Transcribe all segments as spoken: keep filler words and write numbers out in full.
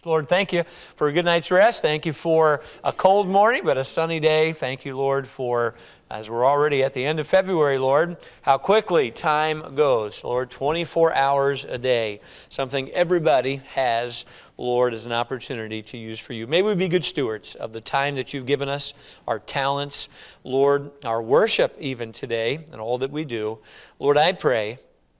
Lord, thank you for a good night's rest. Thank you for a cold morning, but a sunny day. Thank you, Lord, for, as we're already at the end of February, Lord, how quickly time goes. Lord, twenty-four hours a day, something everybody has, Lord, as an opportunity to use for you. May we be good stewards of the time that you've given us, our talents, Lord, our worship even today, and all that we do. Lord, I pray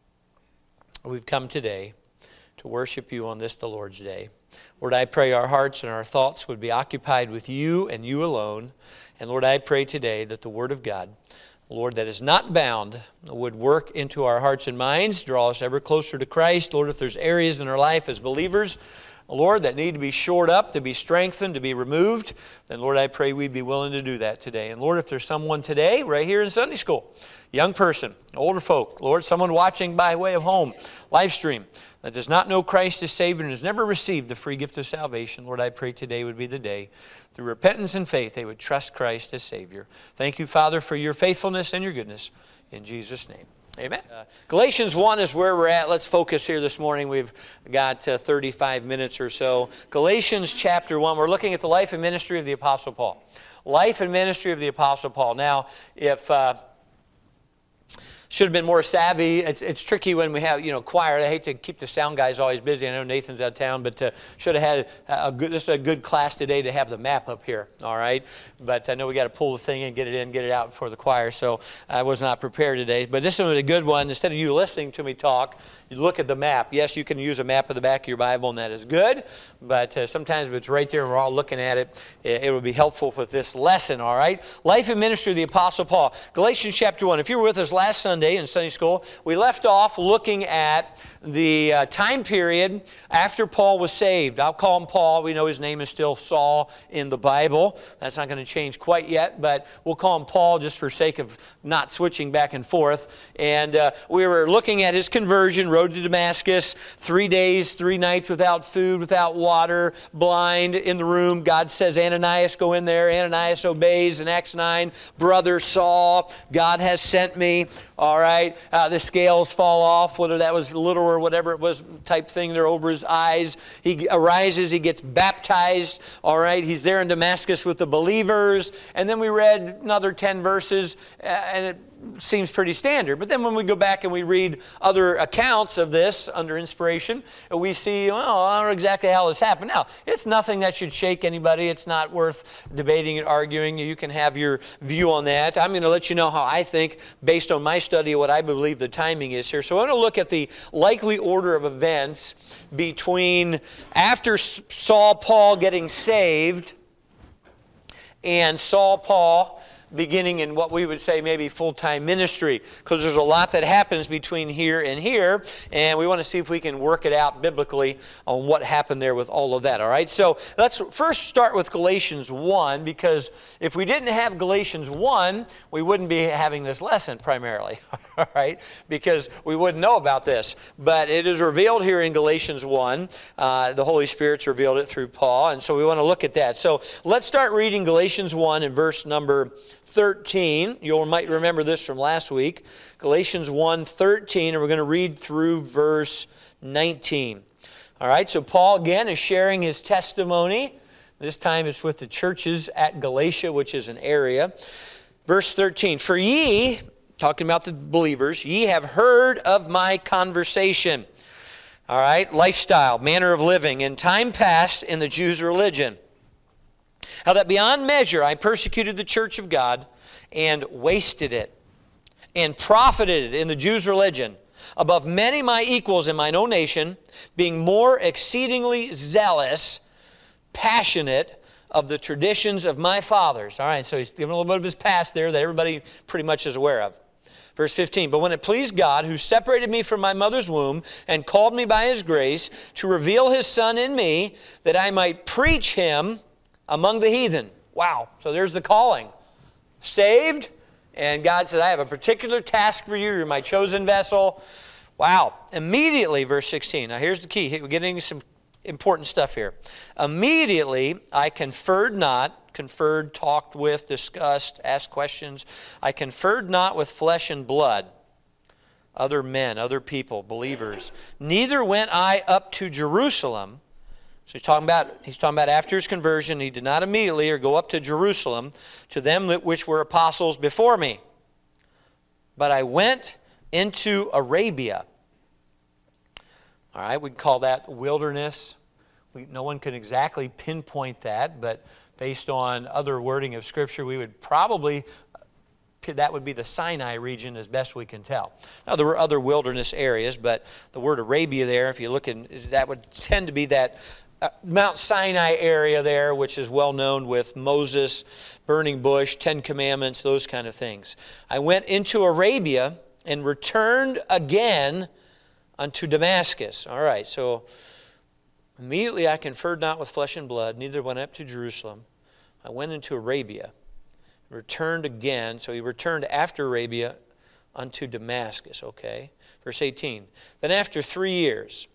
we've come today to worship you on this, the Lord's Day. Lord, I pray our hearts and our thoughts would be occupied with you and you alone. And Lord, I pray today that the Word of God, Lord, that is not bound, would work into our hearts and minds, draw us ever closer to Christ. Lord, if there's areas in our life as believers, Lord, that need to be shored up, to be strengthened, to be removed, then Lord, I pray we'd be willing to do that today. And Lord, if there's someone today, right here in Sunday school, young person, older folk, Lord, someone watching by way of home, live stream, that does not know Christ as Savior and has never received the free gift of salvation, Lord, I pray today would be the day. Through repentance and faith, they would trust Christ as Savior. Thank you, Father, for your faithfulness and your goodness. In Jesus' name, amen. Uh, Galatians one is where we're at. Let's focus here this morning. We've got uh, thirty-five minutes or so. Galatians chapter one, we're looking at the life and ministry of the Apostle Paul. Life and ministry of the Apostle Paul. Now, if... Uh, Should have been more savvy. It's, it's tricky when we have, you know, choir. I hate to keep the sound guys always busy. I know Nathan's out of town, but uh, should have had a good, just a good class today to have the map up here, all right? But I know we got to pull the thing and get it in, get it out for the choir, so I was not prepared today. But this one was a good one. Instead of you listening to me talk, you look at the map. Yes, you can use a map of the back of your Bible, and that is good, but uh, sometimes if it's right there and we're all looking at it, it, it would be helpful with this lesson, all right? Life and ministry of the Apostle Paul. Galatians chapter one. If you were with us last Sunday, in Sunday school, we left off looking at the uh, time period after Paul was saved. I'll call him Paul. We know his name is still Saul in the Bible. That's not going to change quite yet, but we'll call him Paul just for sake of not switching back and forth. And uh, we were looking at his conversion, road to Damascus, three days, three nights without food, without water, blind in the room. God says, Ananias, go in there. Ananias obeys in Acts nine. Brother Saul, God has sent me. All right, uh, the scales fall off, whether that was literal or whatever it was type thing there over his eyes. He arises, he gets baptized. All right, he's there in Damascus with the believers. And then we read another ten verses, uh, and it seems pretty standard. But then when we go back and we read other accounts of this under inspiration, we see, well, I don't know exactly how this happened. Now, it's nothing that should shake anybody. It's not worth debating and arguing. You can have your view on that. I'm going to let you know how I think, based on my study of what I believe the timing is here. So I want to look at the likely order of events between after Saul Paul getting saved and Saul Paul beginning in what we would say maybe full-time ministry, because there's a lot that happens between here and here, and we want to see if we can work it out biblically on what happened there with all of that, all right? So let's first start with Galatians one, because if we didn't have Galatians one, we wouldn't be having this lesson primarily, all right? Because we wouldn't know about this. But it is revealed here in Galatians one. Uh, the Holy Spirit's revealed it through Paul, and so we want to look at that. So let's start reading Galatians one in verse number thirteen. You might remember this from last week. Galatians one thirteen, and we're going to read through verse nineteen. All right, so Paul again is sharing his testimony. This time it's with the churches at Galatia, which is an area. Verse thirteen, for ye, talking about the believers, ye have heard of my conversation. All right, lifestyle, manner of living, in time past in the Jews' religion. How that beyond measure I persecuted the church of God and wasted it and profited in the Jews' religion above many my equals in mine own nation, being more exceedingly zealous, passionate of the traditions of my fathers. All right, so he's giving a little bit of his past there that everybody pretty much is aware of. Verse fifteen, but when it pleased God, who separated me from my mother's womb and called me by his grace to reveal his Son in me, that I might preach him among the heathen. Wow. So there's the calling. Saved, and God said, I have a particular task for you. You're my chosen vessel. Wow. Immediately, verse sixteen. Now here's the key. We're getting some important stuff here. Immediately, I conferred not, conferred, talked with, discussed, asked questions. I conferred not with flesh and blood, other men, other people, believers. Neither went I up to Jerusalem, So he's talking about he's talking about after his conversion, he did not immediately or go up to Jerusalem to them which were apostles before me. But I went into Arabia. All right, we can call that wilderness. We, no one can exactly pinpoint that, but based on other wording of Scripture, we would probably, that would be the Sinai region as best we can tell. Now, there were other wilderness areas, but the word Arabia there, if you look in, that would tend to be that uh, Mount Sinai area there, which is well known with Moses, burning bush, Ten Commandments, those kind of things. I went into Arabia and returned again unto Damascus. All right, so immediately I conferred not with flesh and blood, neither went up to Jerusalem. I went into Arabia, returned again. So he returned after Arabia unto Damascus, okay? Verse eighteen. Then after three years,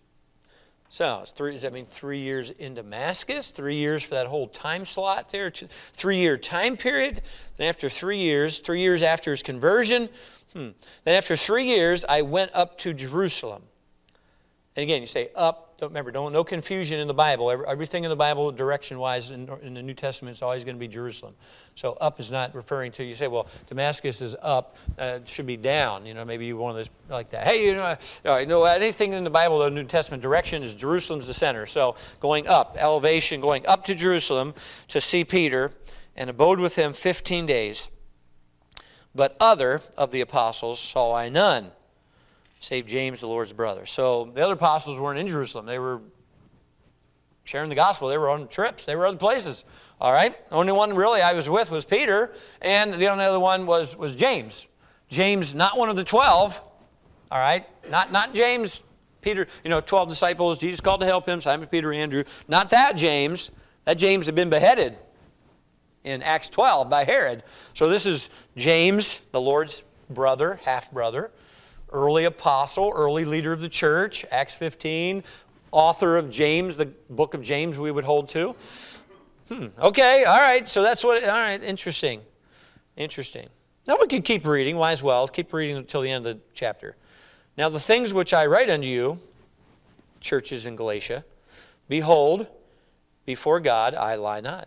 so it's three, does that mean three years in Damascus? Three years for that whole time slot there? Three-year time period? Then after three years, three years after his conversion, hmm. Then after three years, I went up to Jerusalem. And again, you say up. Don't remember, don't, no confusion in the Bible. Everything in the Bible, direction-wise, in, in the New Testament, is always going to be Jerusalem. So up is not referring to, you say, well, Damascus is up, uh, it should be down. You know, maybe you one of those like that. Hey, you know, uh, you know, anything in the Bible, the New Testament direction is Jerusalem's the center. So going up, elevation, going up to Jerusalem to see Peter, and abode with him fifteen days. But other of the apostles saw I none, save James, the Lord's brother. So the other apostles weren't in Jerusalem. They were sharing the gospel. They were on trips. They were other places. All right? The only one really I was with was Peter, and the only other one was, was James. James, not one of the twelve. All right? Not, not James, Peter, you know, twelve disciples. Jesus called to help him, Simon, Peter, Andrew. Not that James. That James had been beheaded in Acts twelve by Herod. So this is James, the Lord's brother, half-brother. Early apostle, early leader of the church, Acts fifteen, author of James, the book of James we would hold to. Hmm, okay, all right, so that's what, all right, interesting, interesting. Now we could keep reading, might as well, keep reading until the end of the chapter. Now the things which I write unto you, churches in Galatia, behold, before God I lie not.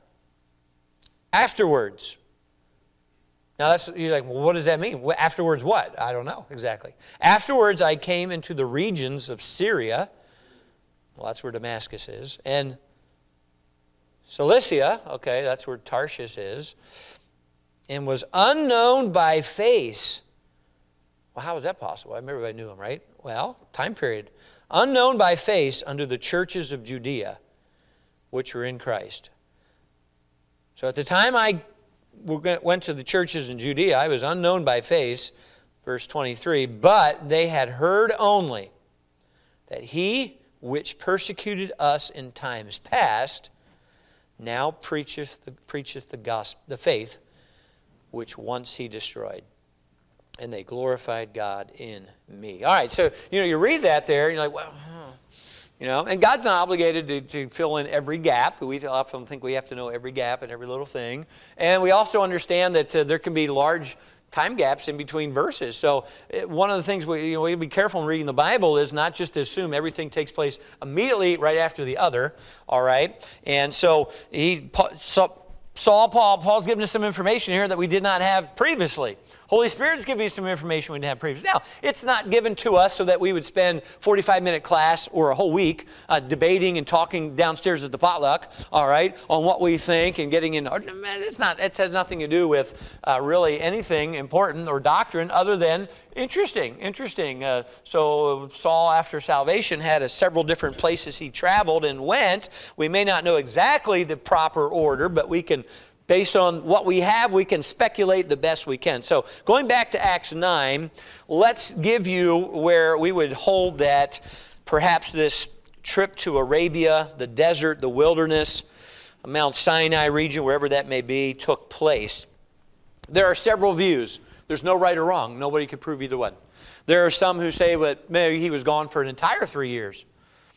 Afterwards, now, that's, you're like, well, what does that mean? Afterwards what? I don't know exactly. Afterwards, I came into the regions of Syria. Well, that's where Damascus is. And Cilicia, okay, that's where Tarshish is. And was unknown by face. Well, how was that possible? I remember everybody knew him, right? Well, time period. Unknown by face unto the churches of Judea, which were in Christ. So at the time I went to the churches in Judea, I was unknown by face, verse twenty-three, but they had heard only that he which persecuted us in times past now preacheth the, preacheth the gospel, the faith which once he destroyed. And they glorified God in me. All right, so, you know, you read that there, and you're like, well, huh. You know, and God's not obligated to, to fill in every gap. We often think we have to know every gap and every little thing. And we also understand that uh, there can be large time gaps in between verses. So it, one of the things we, you know, we have to be careful in reading the Bible is not just to assume everything takes place immediately right after the other. All right? And so he, so, Saul, Paul, Paul's giving us some information here that we did not have previously. Holy Spirit's giving you some information we didn't have previously. Now, it's not given to us so that we would spend forty-five minute class or a whole week uh, debating and talking downstairs at the potluck, all right, on what we think and getting in. It's not, it has nothing to do with uh, really anything important or doctrine other than interesting, interesting. Uh, so Saul, after salvation, had a several different places he traveled and went. We may not know exactly the proper order, but we can, based on what we have, we can speculate the best we can. So going back to Acts nine, let's give you where we would hold that perhaps this trip to Arabia, the desert, the wilderness, Mount Sinai region, wherever that may be, took place. There are several views. There's no right or wrong. Nobody could prove either one. There are some who say that maybe he was gone for an entire three years.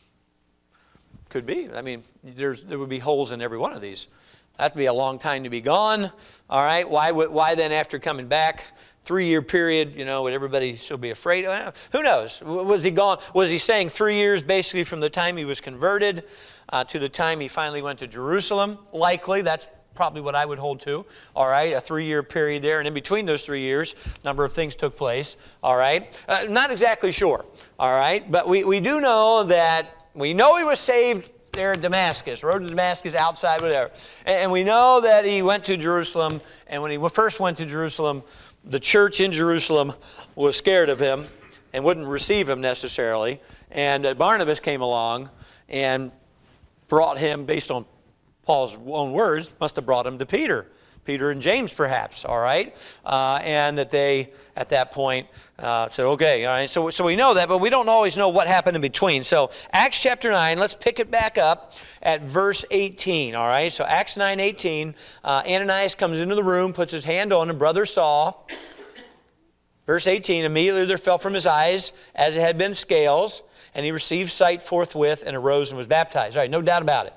Could be. I mean, there's, there would be holes in every one of these. That'd be a long time to be gone. All right, why why then after coming back, three-year period, you know, would everybody still be afraid? Who knows? Was he gone? Was he saying three years basically from the time he was converted? uh, to the time he finally went to Jerusalem. Likely, that's probably what I would hold to. All right, a three-year period there, and in between those three years, a number of things took place. All right, uh, not exactly sure. All right, but we, we do know that, we know he was saved there in Damascus, road to Damascus, outside, whatever. And, and we know that he went to Jerusalem, and when he first went to Jerusalem, the church in Jerusalem was scared of him and wouldn't receive him necessarily. And uh, Barnabas came along and brought him, based on Paul's own words, must have brought him to Peter. Peter and James, perhaps, all right? Uh, and that they, at that point, uh, said, okay, all right? So, so we know that, but we don't always know what happened in between. So Acts chapter nine, let's pick it back up at verse eighteen, all right? So Acts nine eighteen, uh, Ananias comes into the room, puts his hand on him, brother Saul. Verse eighteen, immediately there fell from his eyes as it had been scales, and he received sight forthwith and arose and was baptized. All right, no doubt about it.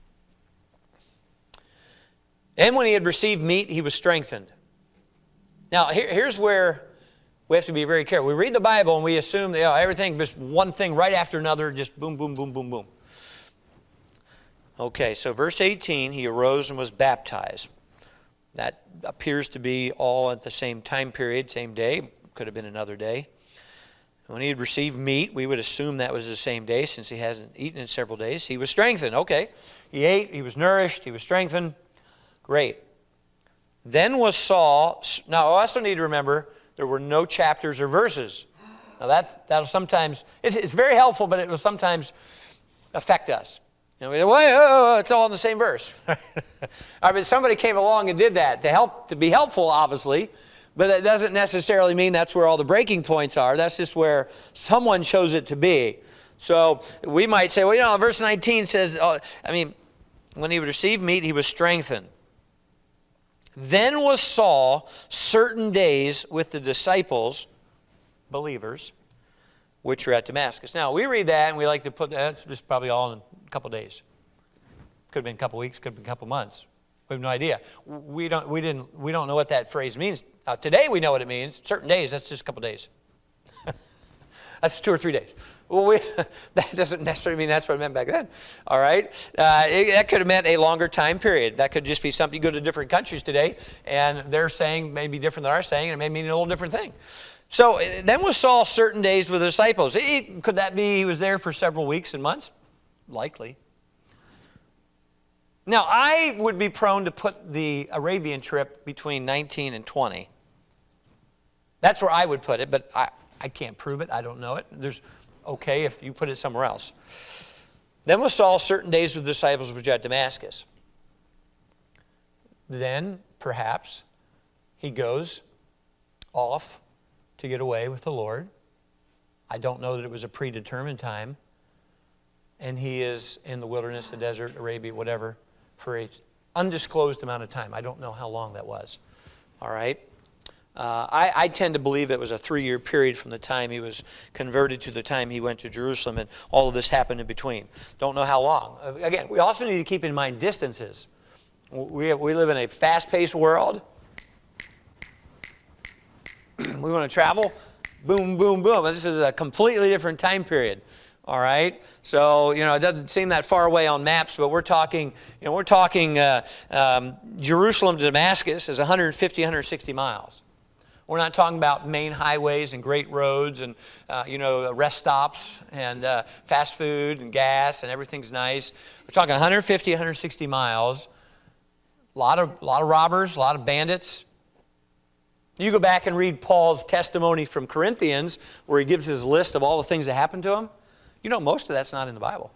And when he had received meat, he was strengthened. Now, here, here's where we have to be very careful. We read the Bible and we assume that, you know, everything, just one thing right after another, just boom, boom, boom, boom, boom. Okay, so verse eighteen, he arose and was baptized. That appears to be all at the same time period, same day. Could have been another day. When he had received meat, we would assume that was the same day since he hasn't eaten in several days. He was strengthened. Okay, he ate, he was nourished, he was strengthened. Great. Then was Saul, now I also need to remember there were no chapters or verses. Now that, that'll sometimes, it's very helpful, but it will sometimes affect us. You know, we say, well, it's all in the same verse. I mean, somebody came along and did that to help, to be helpful, obviously, but it doesn't necessarily mean that's where all the breaking points are. That's just where someone chose it to be. So we might say, well, you know, verse nineteen says, oh, I mean, when he would receive meat, he was strengthened. Then was Saul certain days with the disciples, believers, which were at Damascus. Now, we read that and we like to put that, it's just probably all in a couple days. Could have been a couple weeks, could have been a couple months. We have no idea. We don't, we didn't, we don't know what that phrase means. Uh, today we know what it means. Certain days, that's just a couple days. That's two or three days. Well, we, that doesn't necessarily mean that's what it meant back then. All right? Uh, it, that could have meant a longer time period. That could just be something. You go to different countries today, and they're saying maybe different than our saying, and it may mean a little different thing. So then was Saul certain days with the disciples. He, could that be he was there for several weeks and months? Likely. Now, I would be prone to put the Arabian trip between nineteen and twenty. That's where I would put it, but I, I can't prove it. I don't know it. There's okay if you put it somewhere else. Then was Saul certain days with the disciples which at Damascus. Then, perhaps, he goes off to get away with the Lord. I don't know that it was a predetermined time. And he is in the wilderness, the desert, Arabia, whatever, for an undisclosed amount of time. I don't know how long that was. All right? Uh, I, I tend to believe it was a three-year period from the time he was converted to the time he went to Jerusalem, and all of this happened in between. Don't know how long. Uh, again, we also need to keep in mind distances. We, we live in a fast-paced world. We want to travel. Boom, boom, boom. This is a completely different time period. All right, so you know it doesn't seem that far away on maps, but we're talking, you know, we're talking uh, um, Jerusalem to Damascus is one hundred fifty, one hundred sixty miles. We're not talking about main highways and great roads and uh, you know rest stops and uh, fast food and gas and everything's nice. We're talking one hundred fifty, one hundred sixty miles. A lot of a lot of robbers, a lot of bandits. You go back and read Paul's testimony from Corinthians, where he gives his list of all the things that happened to him. You know, most of that's not in the Bible.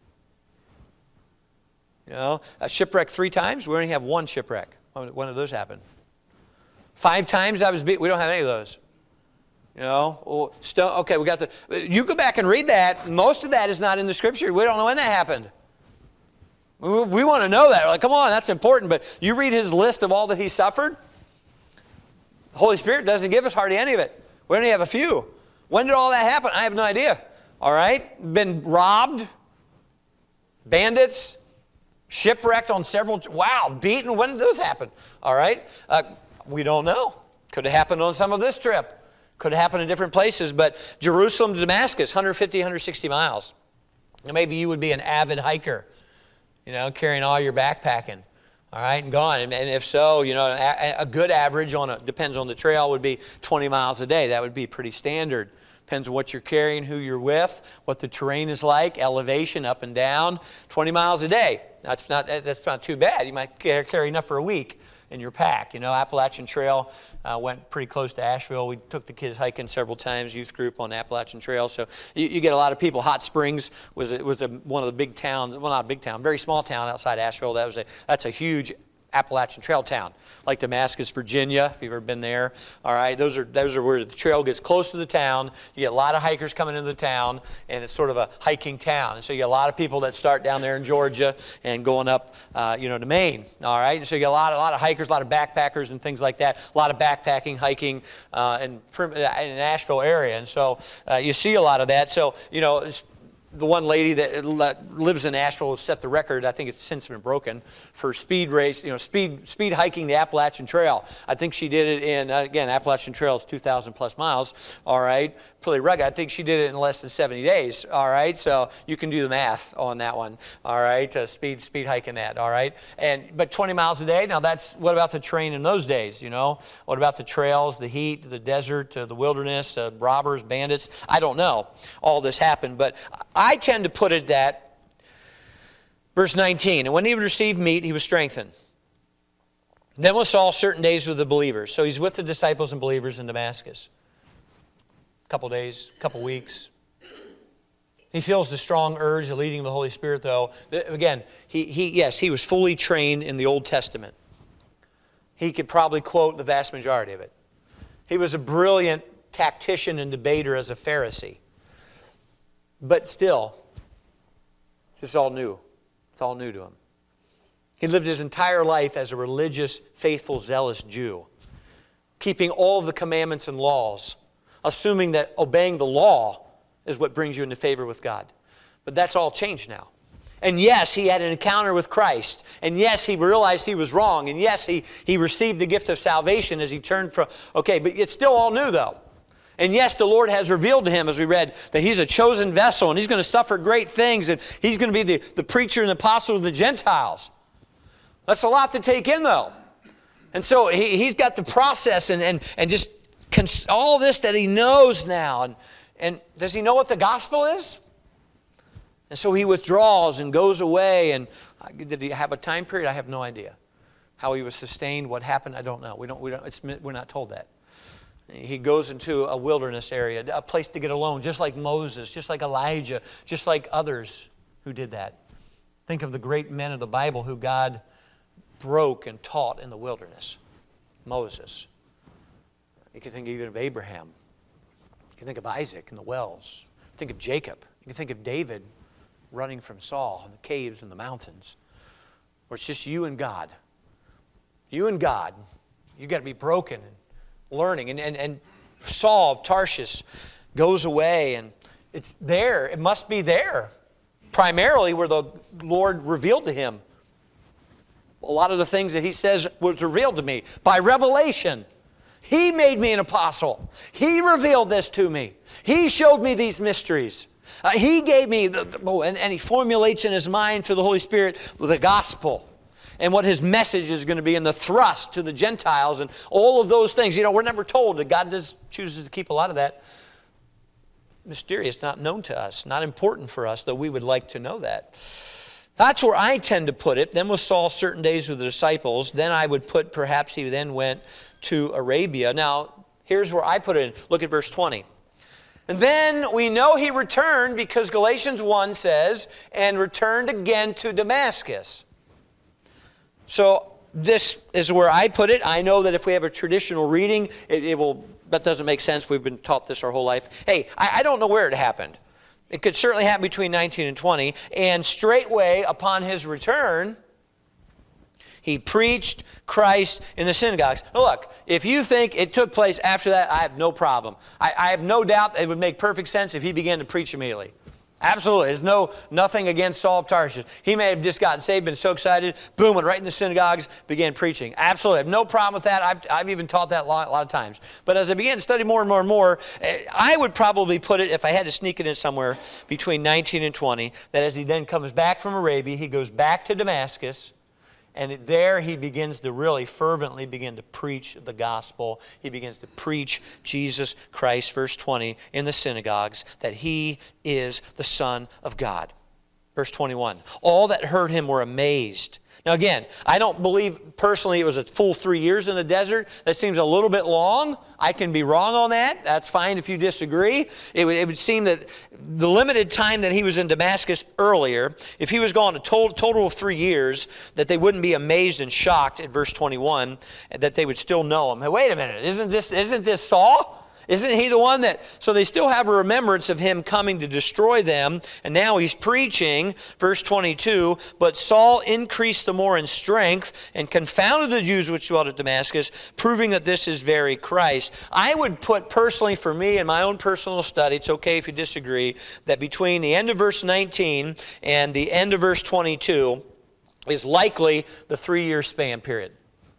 You know, a shipwreck three times, we only have one shipwreck. When did those happen? Five times I was beat. We don't have any of those. You know, stone, okay, we got the. You go back and read that. Most of that is not in the Scripture. We don't know when that happened. We, we want to know that. We're like, come on, that's important. But you read his list of all that he suffered. The Holy Spirit doesn't give us hardly any of it. We only have a few. When did all that happen? I have no idea. All right, been robbed, bandits, shipwrecked on several, wow, beaten. When did those happen? All right, uh, we don't know. Could have happened on some of this trip. Could have happened in different places, but Jerusalem to Damascus, one hundred fifty, one hundred sixty miles. Now maybe you would be an avid hiker. you know, carrying all your backpacking. All right, and gone. And, and if so, you know, a, a good average on a, depends on the trail, would be twenty miles a day. That would be pretty standard. Depends on what you're carrying, who you're with, what the terrain is like, elevation up and down. twenty miles a day. That's not that's not too bad. You might carry enough for a week in your pack. You know, Appalachian Trail uh, went pretty close to Asheville. We took the kids hiking several times, youth group on the Appalachian Trail. So you, you get a lot of people. Hot Springs was a, was a, one of the big towns. Well, not a big town, very small town outside Asheville. That was a that's a huge Appalachian Trail town, like Damascus, Virginia, if you've ever been there. All right, those are those are where the trail gets close to the town. You get a lot of hikers coming into the town, and it's sort of a hiking town. And so you get a lot of people that start down there in Georgia and going up, uh, you know, to Maine. All right, and so you get a lot, a lot of hikers, a lot of backpackers and things like that. A lot of backpacking, hiking, uh, in, in the Asheville area, and so uh, you see a lot of that. So you know. It's, the one lady that lives in Asheville set the record, I think it's since been broken, for speed race, you know, speed speed hiking the Appalachian Trail. I think she did it in, uh, again, Appalachian Trail is two thousand plus miles, all right, pretty rugged. I think she did it in less than seventy days, all right, so you can do the math on that one, all right, uh, speed speed hiking that, all right, and but twenty miles a day, now that's, what about the terrain in those days, you know? What about the trails, the heat, the desert, uh, the wilderness, uh, robbers, bandits? I don't know. All this happened, but I tend to put it that, verse nineteen, and when he would receive meat, he was strengthened. Then was Saul certain days with the believers. So he's with the disciples and believers in Damascus. A couple days, a couple weeks. He feels the strong urge of leading the Holy Spirit, though. Again, he, he yes, he was fully trained in the Old Testament. He could probably quote the vast majority of it. He was a brilliant tactician and debater as a Pharisee. But still, this is all new. It's all new to him. He lived his entire life as a religious, faithful, zealous Jew, keeping all of the commandments and laws, assuming that obeying the law is what brings you into favor with God. But that's all changed now. And yes, he had an encounter with Christ. And yes, he realized he was wrong. And yes, he, he received the gift of salvation as he turned from, okay, but it's still all new though. And yes, the Lord has revealed to him, as we read, that he's a chosen vessel and he's going to suffer great things and he's going to be the, the preacher and apostle of the Gentiles. That's a lot to take in, though. And so he, he's got the process and, and, and just cons- all this that he knows now. And, and does he know what the gospel is? And so he withdraws and goes away. And did he have a time period? I have no idea. How he was sustained, what happened, I don't know. We don't, we don't, it's, we're not told that. He goes into a wilderness area, a place to get alone, just like Moses, just like Elijah, just like others who did that. Think of the great men of the Bible who God broke and taught in the wilderness. Moses. You can think even of Abraham. You can think of Isaac in the wells. Think of Jacob. You can think of David running from Saul in the caves and the mountains, where it's just you and God. You and God. You've got to be broken and learning. And, and, and Saul of Tarshish goes away, and it's there. It must be there, primarily where the Lord revealed to him. A lot of the things that he says was revealed to me by revelation. He made me an apostle. He revealed this to me. He showed me these mysteries. Uh, he gave me, the, the, oh, and, and he formulates in his mind through the Holy Spirit the gospel and what his message is going to be and the thrust to the Gentiles and all of those things. You know, we're never told that God does chooses to keep a lot of that mysterious, not known to us, not important for us, though we would like to know that. That's where I tend to put it. Then was Saul certain days with the disciples. Then I would put perhaps he then went to Arabia. Now, here's where I put it in. Look at verse twenty. And then we know he returned because Galatians one says, and returned again to Damascus. So this is where I put it. I know that if we have a traditional reading, it, it will, that doesn't make sense. We've been taught this our whole life. Hey, I, I don't know where it happened. It could certainly happen between nineteen and twenty. And straightway upon his return, he preached Christ in the synagogues. Now look, if you think it took place after that, I have no problem. I, I have no doubt it would make perfect sense if he began to preach immediately. Absolutely. There's no, nothing against Saul of Tarsus. He may have just gotten saved, been so excited, boom, went right in the synagogues, began preaching. Absolutely. I have no problem with that. I've, I've even taught that a lot, a lot of times. But as I began to study more and more and more, I would probably put it, if I had to sneak it in somewhere, between nineteen and twenty, that as he then comes back from Arabia, he goes back to Damascus, and there he begins to really fervently begin to preach the gospel. He begins to preach Jesus Christ, verse twenty, in the synagogues, that he is the Son of God. Verse twenty-one, all that heard him were amazed. Now again, I don't believe personally it was a full three years in the desert. That seems a little bit long. I can be wrong on that. That's fine if you disagree. It would, it would seem that the limited time that he was in Damascus earlier, if he was gone a total, total of three years, that they wouldn't be amazed and shocked at verse twenty-one, that they would still know him. Hey, wait a minute, isn't this, isn't this Saul? Isn't he the one that, so they still have a remembrance of him coming to destroy them, and now he's preaching, verse twenty-two, but Saul increased the more in strength and confounded the Jews which dwelt at Damascus, proving that this is very Christ. I would put personally for me in my own personal study, it's okay if you disagree, that between the end of verse nineteen and the end of verse twenty-two is likely the three-year span period.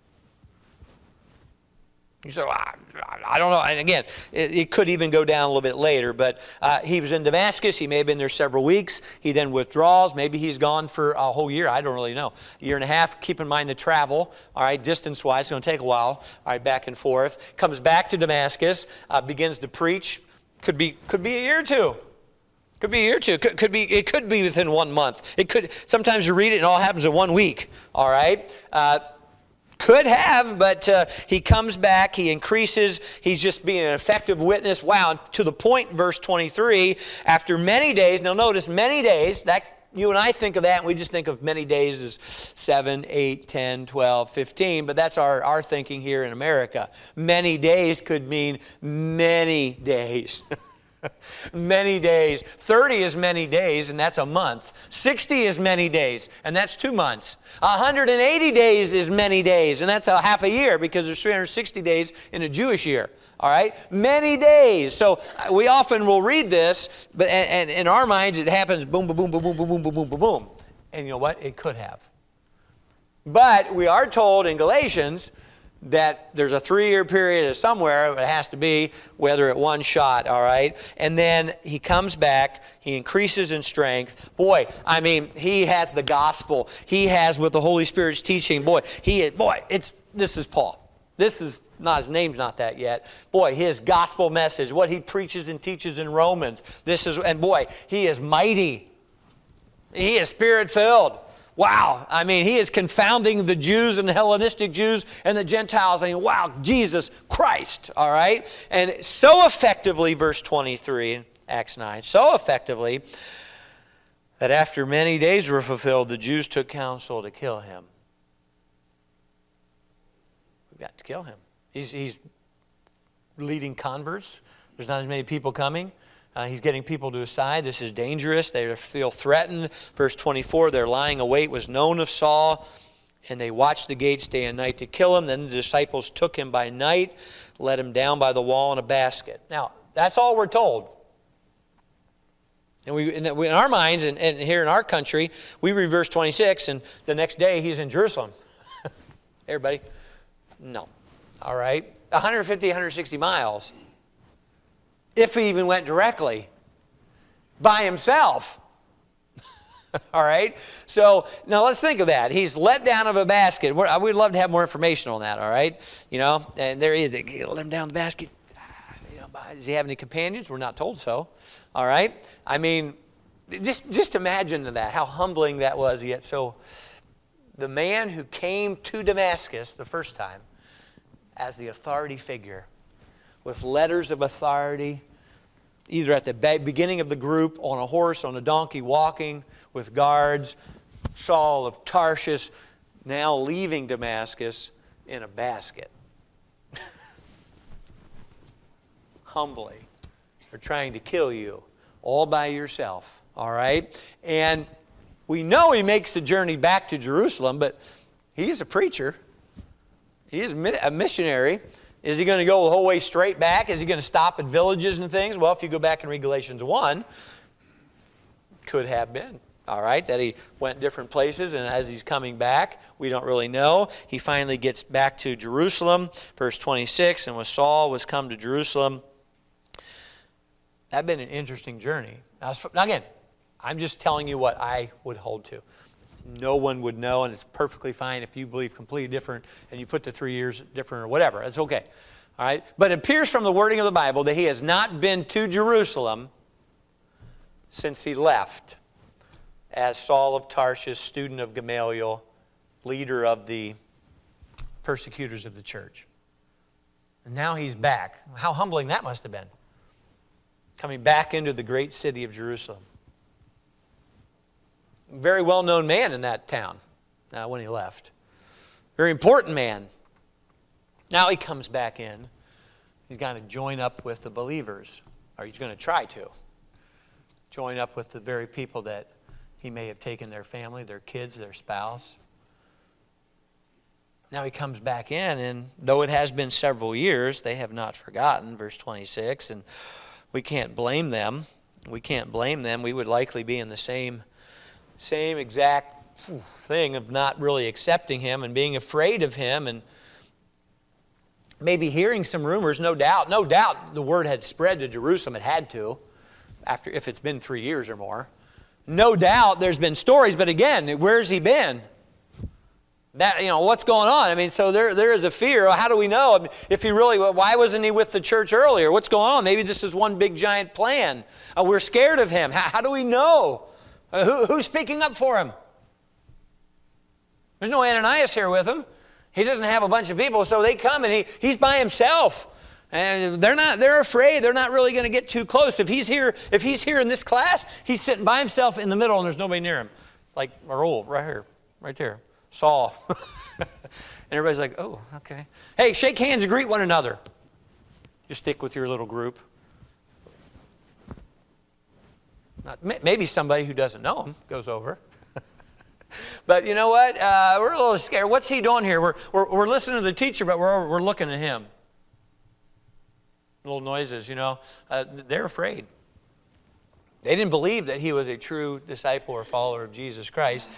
You say, well, I don't know. And again, it, it could even go down a little bit later. But uh, he was in Damascus. He may have been there several weeks. He then withdraws. Maybe he's gone for a whole year. I don't really know. A year and a half. Keep in mind the travel. All right, distance-wise, it's going to take a while. All right, back and forth. Comes back to Damascus. Uh, begins to preach. Could be, could be a year or two. Could be a year or two. Could, could be, it could be within one month. It could. Sometimes you read it and it all happens in one week. All right. Uh, Could have, but uh, he comes back, he increases, he's just being an effective witness. Wow, to the point, verse twenty-three, after many days, now notice, many days, that you and I think of that, and we just think of many days as seven, eight, ten, twelve, fifteen, but that's our, our thinking here in America. Many days could mean many days. Many days. thirty is many days, and that's a month. sixty is many days, and that's two months. one hundred eighty days is many days, and that's a half a year because there's three hundred sixty days in a Jewish year. All right? Many days. So we often will read this, but and, and in our minds it happens boom, boom, boom, boom, boom, boom, boom, boom, boom, boom, boom. And you know what? It could have. But we are told in Galatians that there's a three-year period somewhere, it has to be, whether at one shot, all right? And then he comes back, he increases in strength. Boy, I mean, he has the gospel. He has what the Holy Spirit's teaching. Boy, he is, boy, it's, this is Paul. This is not, his name's not that yet. Boy, his gospel message, what he preaches and teaches in Romans, this is, and boy, he is mighty. He is Spirit-filled. Wow, I mean, he is confounding the Jews and the Hellenistic Jews and the Gentiles. I mean, wow, Jesus Christ, all right? And so effectively, verse twenty-three, Acts nine, so effectively that after many days were fulfilled, the Jews took counsel to kill him. We've got to kill him. He's, he's leading converts. There's not as many people coming. Uh, he's getting people to his side. This is dangerous. They feel threatened. Verse twenty-four, their lying await was known of Saul, and they watched the gates day and night to kill him. Then the disciples took him by night, let him down by the wall in a basket. Now, that's all we're told. And we, in, in our minds, and, and here in our country, we read verse twenty-six, and the next day he's in Jerusalem. Everybody? No. All right? one hundred fifty, one hundred sixty miles. If he even went directly by himself. All right? So now let's think of that. He's let down of a basket. We're, we'd love to have more information on that, all right? You know, and there he is. They let him down the basket. You know, does he have any companions? We're not told so. All right? I mean, just, just imagine that, how humbling that was. Yet so the man who came to Damascus the first time as the authority figure with letters of authority, either at the beginning of the group, on a horse, on a donkey, walking with guards, Saul of Tarsus, now leaving Damascus in a basket. Humbly. They're trying to kill you all by yourself, all right? And we know he makes the journey back to Jerusalem, but he is a preacher. He is a missionary. Is he going to go the whole way straight back? Is he going to stop at villages and things? Well, if you go back and read Galatians one, Could have been. All right, that he went different places, and as he's coming back, we don't really know. He finally gets back to Jerusalem, verse twenty-six, and when Saul was come to Jerusalem, that'd been an interesting journey. Now, now again, I'm just telling you what I would hold to. No one would know, and it's perfectly fine if you believe completely different, and you put the three years different or whatever. It's okay. All right, but it appears from the wording of the Bible that he has not been to Jerusalem since he left as Saul of Tarshish, student of Gamaliel, leader of the persecutors of the church. And now he's back. How humbling that must have been. Coming back into the great city of Jerusalem. Very well-known man in that town uh, when he left. Very important man. Now he comes back in. He's going to join up with the believers, or he's going to try to. Join up with the very people that he may have taken their family, their kids, their spouse. Now he comes back in, and though it has been several years, they have not forgotten, verse twenty-six, and we can't blame them. We can't blame them. We would likely be in the same, same exact thing of not really accepting him and being afraid of him and maybe hearing some rumors, no doubt. No doubt the word had spread to Jerusalem. It had to, after if it's been three years or more. No doubt there's been stories, but again, where's he been? That, you know, what's going on? I mean, so there, there is a fear. How do we know? I mean, if he really, why wasn't he with the church earlier? What's going on? Maybe this is one big giant plan. Uh, we're scared of him. How, how do we know? Uh, who, who's speaking up for him? There's no Ananias here with him. He doesn't have a bunch of people, so they come and he, he's by himself. And they're not, they're afraid. They're not really going to get too close. If he's here, if he's here in this class, he's sitting by himself in the middle and there's nobody near him. Like Raul, right here, right there. Saul. And everybody's like, oh, okay. Hey, shake hands and greet one another. Just stick with your little group. Not, maybe somebody who doesn't know him goes over. But you know what? Uh, we're a little scared. What's he doing here? We're, we're, we're listening to the teacher, but we're, we're looking at him. Little noises, you know. Uh, they're afraid. They didn't believe that he was a true disciple or follower of Jesus Christ.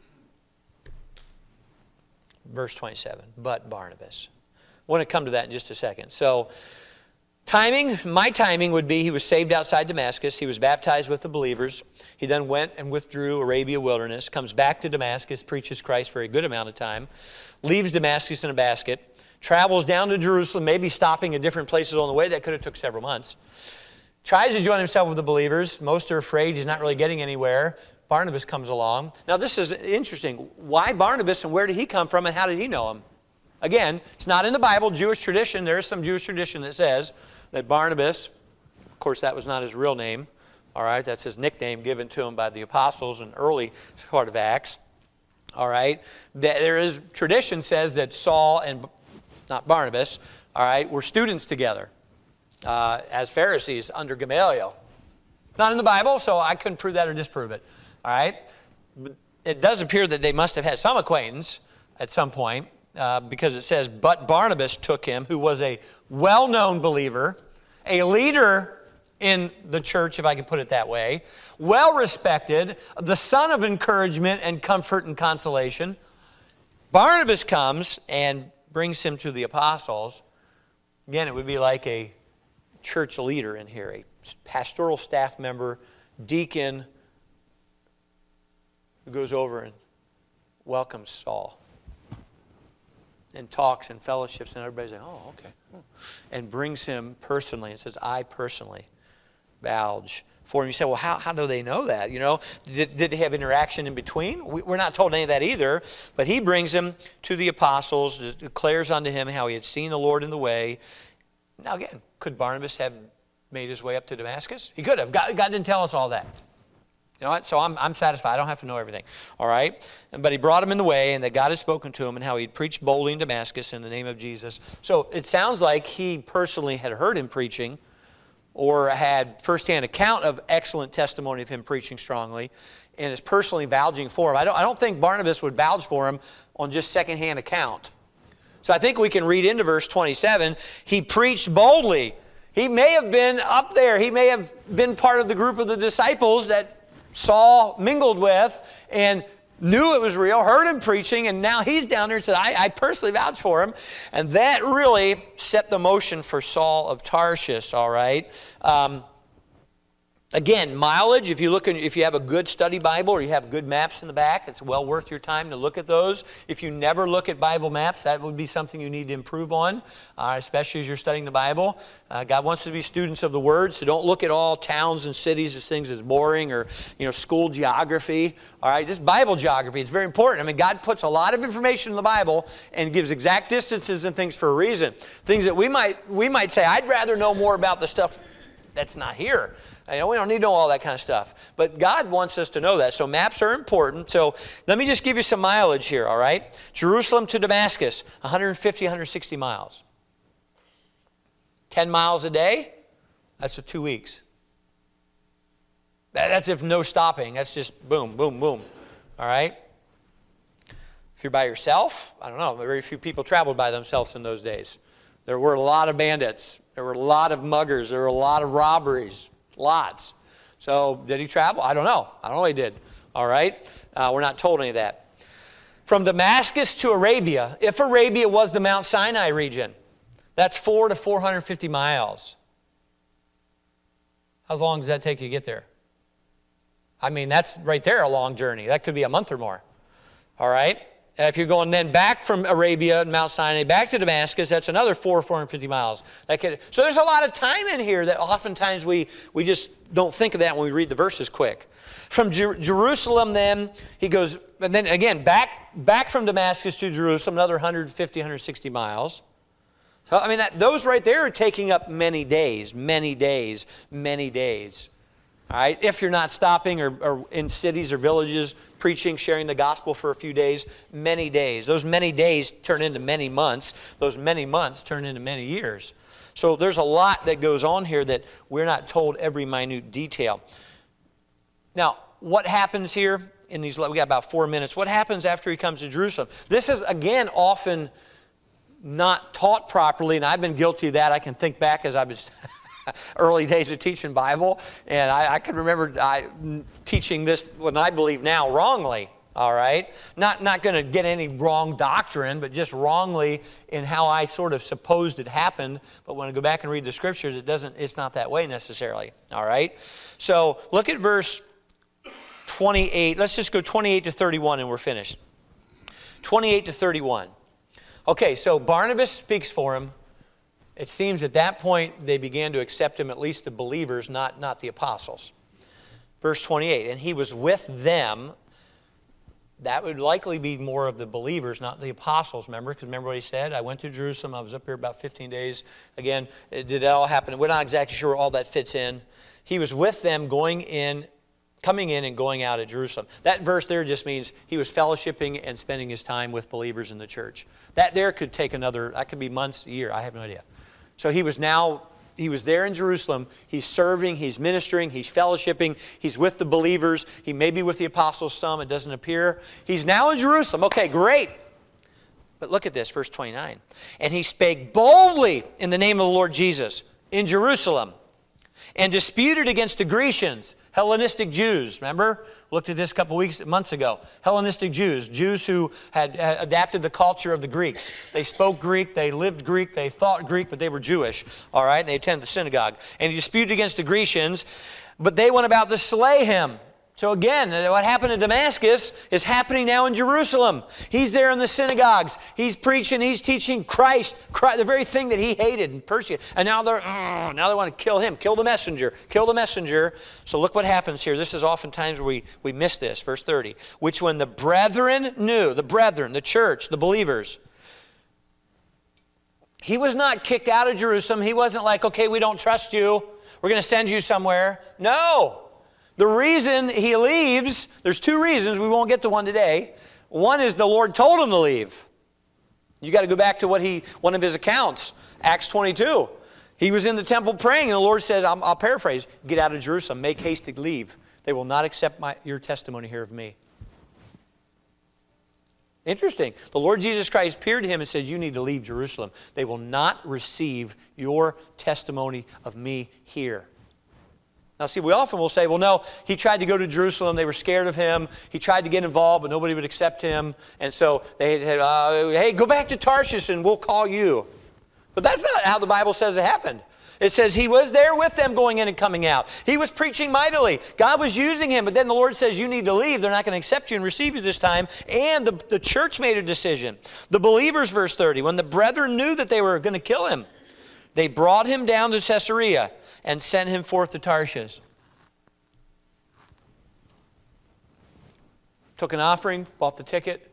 Verse twenty-seven, but Barnabas. I want to come to that in just a second. So, timing, my timing would be he was saved outside Damascus. He was baptized with the believers. He then went and withdrew Arabia wilderness, comes back to Damascus, preaches Christ for a good amount of time, leaves Damascus in a basket, travels down to Jerusalem, maybe stopping at different places on the way. That could have took several months. Tries to join himself with the believers. Most are afraid he's not really getting anywhere. Barnabas comes along. Now this is interesting. Why Barnabas and where did he come from and how did he know him? Again, it's not in the Bible, Jewish tradition. There is some Jewish tradition that says that Barnabas, of course that was not his real name, all right, that's his nickname given to him by the apostles in early part of Acts, all right. There is, tradition says that Saul and, not Barnabas, all right, were students together uh, as Pharisees under Gamaliel. Not in the Bible, so I couldn't prove that or disprove it, all right. But it does appear that they must have had some acquaintance at some point. Uh, because it says, but Barnabas took him, who was a well-known believer, a leader in the church, if I can put it that way, well-respected, the son of encouragement and comfort and consolation. Barnabas comes and brings him to the apostles. Again, it would be like a church leader in here, a pastoral staff member, deacon, who goes over and welcomes Saul. And talks and fellowships, and everybody's like, oh, okay. And brings him personally and says, I personally vouch for him. You say, well, how, how do they know that? You know, did, did they have interaction in between? We, we're not told any of that either. But he brings him to the apostles, declares unto him how he had seen the Lord in the way. Now again, could Barnabas have made his way up to Damascus? He could have. God, God didn't tell us all that. You know what? So I'm, I'm satisfied. I don't have to know everything. All right? But he brought him in the way, and that God had spoken to him, and how he'd preached boldly in Damascus in the name of Jesus. So it sounds like he personally had heard him preaching, or had firsthand account of excellent testimony of him preaching strongly, and is personally vouching for him. I don't, I don't think Barnabas would vouch for him on just secondhand account. So I think we can read into verse twenty-seven, he preached boldly. He may have been up there. He may have been part of the group of the disciples that Saul mingled with and knew it was real, heard him preaching, and now he's down there and said, I, I personally vouch for him. And that really set the motion for Saul of Tarshish, all right? Um, Again, mileage, if you look, in, if you have a good study Bible or you have good maps in the back, it's well worth your time to look at those. If you never look at Bible maps, that would be something you need to improve on, uh, especially as you're studying the Bible. Uh, God wants us to be students of the Word, so don't look at all towns and cities as things as boring or, you know, school geography. All right, just Bible geography. It's very important. I mean, God puts a lot of information in the Bible and gives exact distances and things for a reason. Things that we might, we might say, I'd rather know more about the stuff that's not here. You know, we don't need to know all that kind of stuff. But God wants us to know that. So maps are important. So let me just give you some mileage here, all right? Jerusalem to Damascus, one hundred fifty, one hundred sixty miles. ten miles a day, that's a two weeks. That, that's if no stopping. That's just boom, boom, boom. All right? If you're by yourself, I don't know. Very few people traveled by themselves in those days. There were a lot of bandits. There were a lot of muggers. There were a lot of robberies. Lots. So did he travel? I don't know. I don't know what he did. All right? Uh, we're not told any of that. From Damascus to Arabia, if Arabia was the Mount Sinai region, that's four to four hundred fifty miles. How long does that take you to get there? I mean, that's right there a long journey. That could be a month or more. All right? If you're going then back from Arabia and Mount Sinai back to Damascus, that's another four, four hundred fifty miles. That could, so there's a lot of time in here that oftentimes we, we just don't think of that when we read the verses quick. From Jer- Jerusalem then, he goes, and then again, back, back from Damascus to Jerusalem, another one hundred fifty, one hundred sixty miles. So, I mean, that, those right there are taking up many days, many days, many days. All right, if you're not stopping or, or in cities or villages, preaching, sharing the gospel for a few days, many days. Those many days turn into many months. Those many months turn into many years. So there's a lot that goes on here that we're not told every minute detail. Now, what happens here in these, we got about four minutes. What happens after he comes to Jerusalem? This is, again, often not taught properly, and I've been guilty of that. I can think back as I was early days of teaching Bible, and I, I can remember I, teaching this, what I believe now, wrongly, all right? Not, not going to get any wrong doctrine, but just wrongly in how I sort of supposed it happened, but when I go back and read the Scriptures, it doesn't, it's not that way necessarily, all right? So look at verse twenty-eight. Let's just go twenty-eight to thirty-one and we're finished. twenty-eight to thirty-one. Okay, so Barnabas speaks for him. It seems at that point they began to accept him, at least the believers, not, not the apostles. Verse twenty-eight, and he was with them. That would likely be more of the believers, not the apostles, remember? Because remember what he said? I went to Jerusalem. I was up here about fifteen days. Again, it, did it all happen? We're not exactly sure all that fits in. He was with them going in, coming in and going out of Jerusalem. That verse there just means he was fellowshipping and spending his time with believers in the church. That there could take another, that could be months, a year. I have no idea. So he was now, he was there in Jerusalem. He's serving, he's ministering, he's fellowshipping, he's with the believers. He may be with the apostles some, it doesn't appear. He's now in Jerusalem. Okay, great. But look at this, verse twenty-nine. And he spake boldly in the name of the Lord Jesus in Jerusalem and disputed against the Grecians, Hellenistic Jews. Remember? Looked at this a couple weeks, months ago. Hellenistic Jews, Jews who had, had adapted the culture of the Greeks. They spoke Greek, they lived Greek, they thought Greek, but they were Jewish. All right, and they attended the synagogue. And he disputed against the Grecians, but they went about to slay him. So again, what happened in Damascus is happening now in Jerusalem. He's there in the synagogues. He's preaching, he's teaching Christ, Christ the very thing that he hated and persecuted. And now they're, oh, now they want to kill him, kill the messenger, kill the messenger. So look what happens here. This is oftentimes where we, we miss this. Verse thirty. Which when the brethren knew, the brethren, the church, the believers, he was not kicked out of Jerusalem. He wasn't like, okay, we don't trust you. We're going to send you somewhere. No. The reason he leaves, there's two reasons. We won't get to one today. One is the Lord told him to leave. You got to go back to what he, one of his accounts, Acts twenty-two. He was in the temple praying, and the Lord says, I'll, I'll paraphrase, get out of Jerusalem, make haste to leave. They will not accept my, your testimony here of me. Interesting. The Lord Jesus Christ appeared to him and said, you need to leave Jerusalem. They will not receive your testimony of me here. Now, see, we often will say, well, no, he tried to go to Jerusalem. They were scared of him. He tried to get involved, but nobody would accept him. And so they said, uh, hey, go back to Tarshish and we'll call you. But that's not how the Bible says it happened. It says he was there with them going in and coming out. He was preaching mightily. God was using him, but then the Lord says, you need to leave. They're not going to accept you and receive you this time. And the, the church made a decision. The believers, verse thirty, when the brethren knew that they were going to kill him, they brought him down to Caesarea and sent him forth to Tarshish. Took an offering, bought the ticket.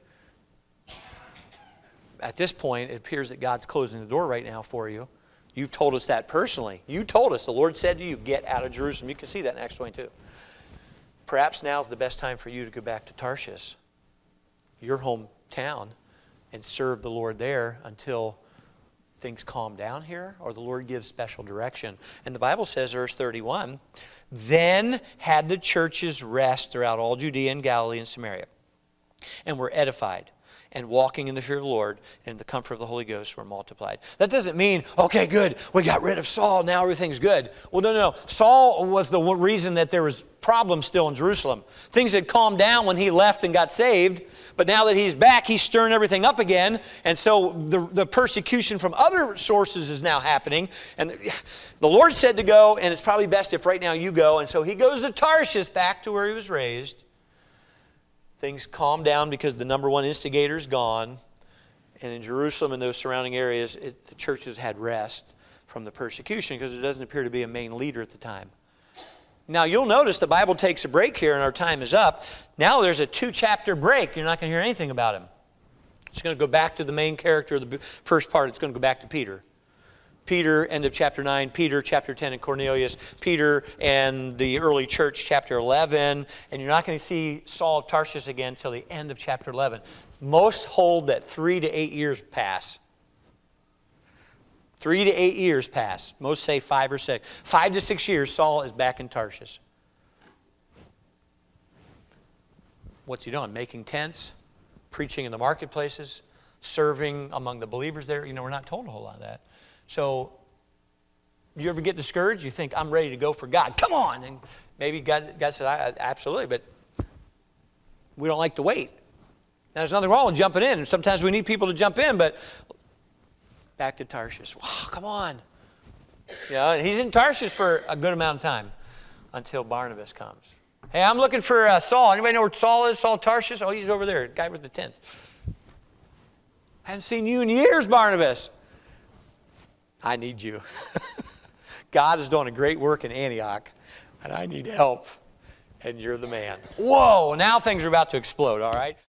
At this point, it appears that God's closing the door right now for you. You've told us that personally. You told us, the Lord said to you, get out of Jerusalem. You can see that in Acts twenty-two. Perhaps now is the best time for you to go back to Tarshish, your hometown, and serve the Lord there until things calm down here, or the Lord gives special direction. And the Bible says, verse thirty-one, then had the churches rest throughout all Judea and Galilee and Samaria, and were edified, and walking in the fear of the Lord and in the comfort of the Holy Ghost were multiplied. That doesn't mean, okay, good, we got rid of Saul, now everything's good. Well, no, no, no. Saul was the reason that there was problems still in Jerusalem. Things had calmed down when he left and got saved, but now that he's back, he's stirring everything up again, and so the, the persecution from other sources is now happening, and the Lord said to go, and it's probably best if right now you go, and so he goes to Tarshish, back to where he was raised. Things calm down because the number one instigator is gone. And in Jerusalem and those surrounding areas, it, the churches had rest from the persecution because there doesn't appear to be a main leader at the time. Now, you'll notice the Bible takes a break here and our time is up. Now there's a two-chapter break. You're not going to hear anything about him. It's going to go back to the main character of the first part. It's going to go back to Peter. Peter, end of chapter nine, Peter, chapter ten, and Cornelius, Peter and the early church, chapter eleven, and you're not going to see Saul of Tarshish again until the end of chapter eleven. Most hold that three to eight years pass. Three to eight years pass. Most say five or six. Five to six years, Saul is back in Tarshish. What's he doing? Making tents, preaching in the marketplaces, serving among the believers there. You know, we're not told a whole lot of that. So, do you ever get discouraged? You think, I'm ready to go for God. Come on! And maybe God, God said, I, absolutely, but we don't like to wait. Now, there's nothing wrong with jumping in. And sometimes we need people to jump in, but back to Tarshish. Wow, come on. You know, and he's in Tarshish for a good amount of time until Barnabas comes. Hey, I'm looking for uh, Saul. Anybody know where Saul is? Saul Tarshish? Oh, he's over there, the guy with the tent. I haven't seen you in years, Barnabas. I need you. God is doing a great work in Antioch, and I need help, and you're the man. Whoa, now things are about to explode, all right?